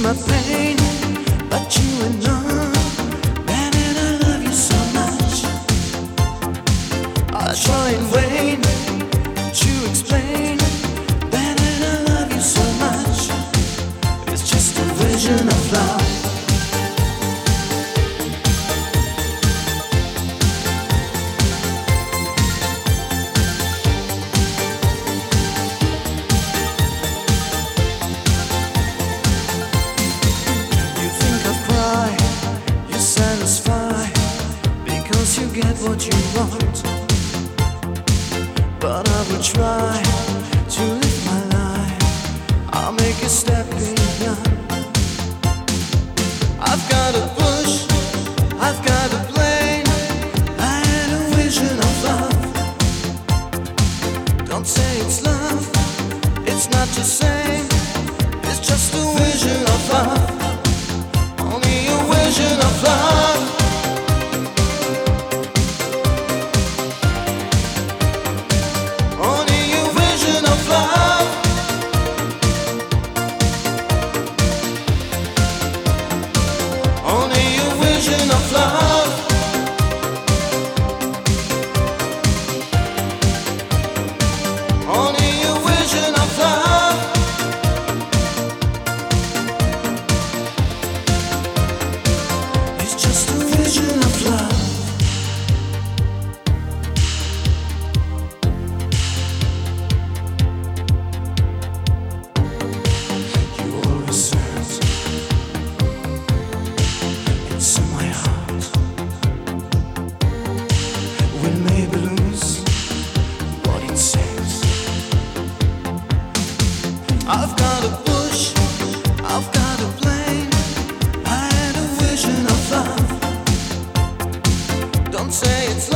my pain, but you are not. Baby, I love you so much. I try in vain to explain. Baby, I love you so much. It's just a vision of love. You get what you want, but I will try to live my life. I'll make a step beyond. I've got a push, I've got a plane. I had a vision of love. Don't say it's love, it's not the same. It's just a vision of love. Only a vision of love. I've got a push, I've got a plane. I had a vision of love. Don't say it's